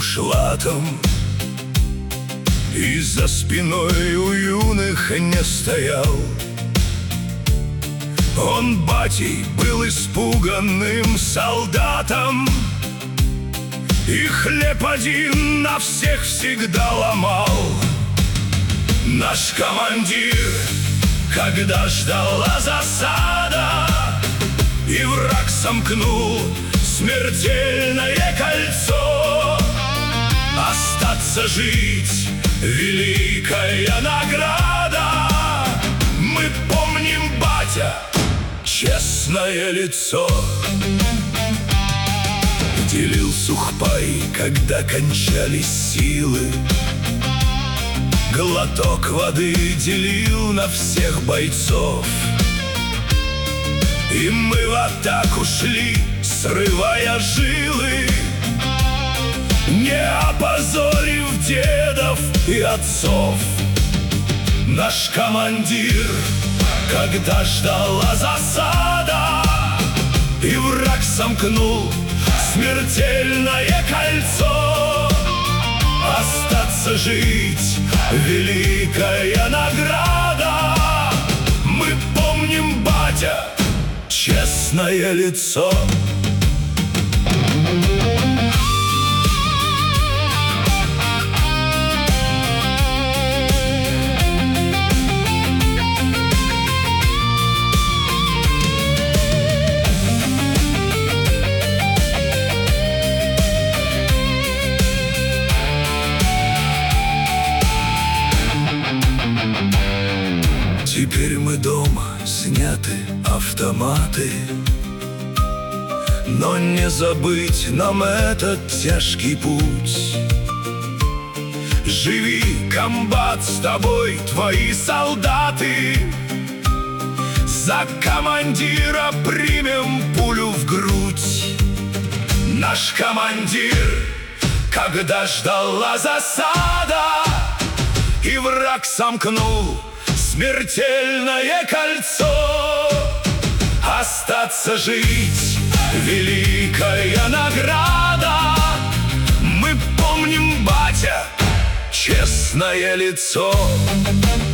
бушлатом, и за спиной у юных не стоял. Он батей был испуганным солдатом, и хлеб один на всех всегда ломал. Наш командир, когда ждала засада, и враг сомкнул смертельное кольцо, остаться жить — великая награда. Мы помним, батя, честное лицо. Делил сухпай, когда кончались силы, глоток воды делил на всех бойцов. И мы в атаку шли, срывая жилы, не опозорив дедов и отцов. Наш командир, когда ждала засада, и враг сомкнул смертельное кольцо, остаться жить — великая награда. Мы помним, батя, честное лицо. Теперь мы дома, сняты автоматы, но не забыть нам этот тяжкий путь. Живи, комбат, с тобой твои солдаты, за командира примем пулю в грудь. Наш командир, когда ждала засада, и враг сомкнул смертельное кольцо, остаться жить — великая награда. Мы помним, батя, честное лицо.